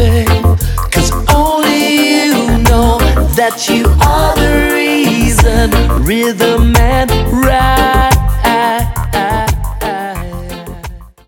'cause only you know that you are the reason. Rhythm and